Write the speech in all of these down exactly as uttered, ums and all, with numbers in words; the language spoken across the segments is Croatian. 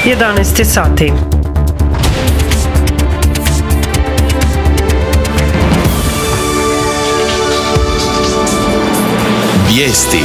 jedanaest je sati. Vijesti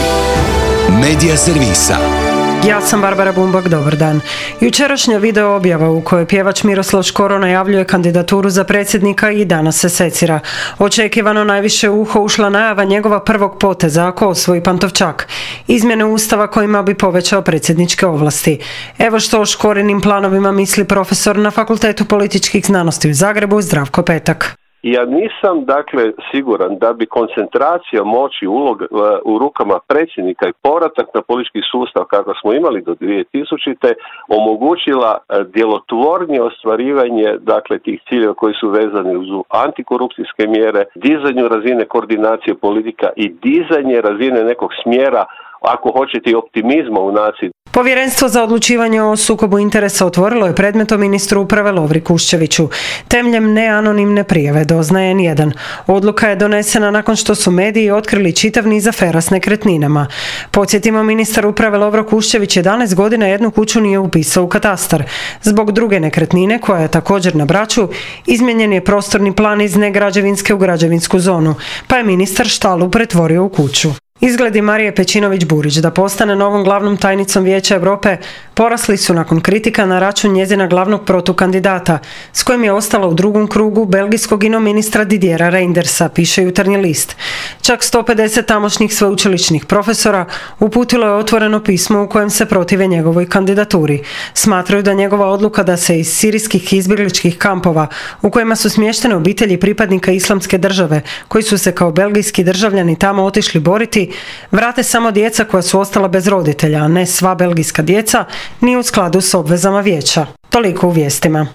Medija servisa. Ja sam Barbara Bumbak, dobar dan. Jučerašnja video objava u kojoj pjevač Miroslav Škoro najavljuje kandidaturu za predsjednika i danas se secira. Očekivano najviše u uho ušla najava njegova prvog poteza ako osvoji Pantovčak. Izmjene ustava kojima bi povećao predsjedničke ovlasti. Evo što o Škorinim planovima misli profesor na Fakultetu političkih znanosti u Zagrebu Zdravko Petak. Ja nisam, dakle, siguran da bi koncentracija moći ulog, u rukama predsjednika i povratak na politički sustav kako smo imali do dvije tisućite omogućila djelotvornije ostvarivanje, dakle, tih ciljeva koji su vezani uz antikorupcijske mjere, dizanju razine koordinacije politika i dizanje razine nekog smjera, ako hoćete, i optimizma u naciji. Povjerenstvo za odlučivanje o sukobu interesa otvorilo je predmet o ministru uprave Lovri Kuščeviću. Temeljem neanonimne prijave, doznaje N jedan. Odluka je donesena nakon što su mediji otkrili čitav niz afera s nekretninama. Podsjetimo, ministar uprave Lovro Kuščević jedanaest godina jednu kuću nije upisao u katastar. Zbog druge nekretnine, koja je također na Braču, izmijenjen je prostorni plan iz negrađevinske u građevinsku zonu, pa je ministar štalu pretvorio u kuću. Izgledi Marije Pejčinović-Burić da postane novom glavnom tajnicom Vijeća Europe porasli su nakon kritika na račun njezina glavnog protukandidata, s kojim je ostala u drugom krugu belgijskog ino-ministra Didiera Reindersa, piše Jutarnji list. Čak sto pedeset tamošnjih sveučilišnih profesora uputilo je otvoreno pismo u kojem se protive njegovoj kandidaturi. Smatraju da njegova odluka da se iz sirijskih izbjegličkih kampova, u kojima su smještene obitelji pripadnika Islamske države, koji su se kao belgijski državljani tamo otišli boriti, vrate samo djeca koja su ostala bez roditelja, a ne sva belgijska djeca, nije u skladu s obvezama vijeća. Toliko u vijestima.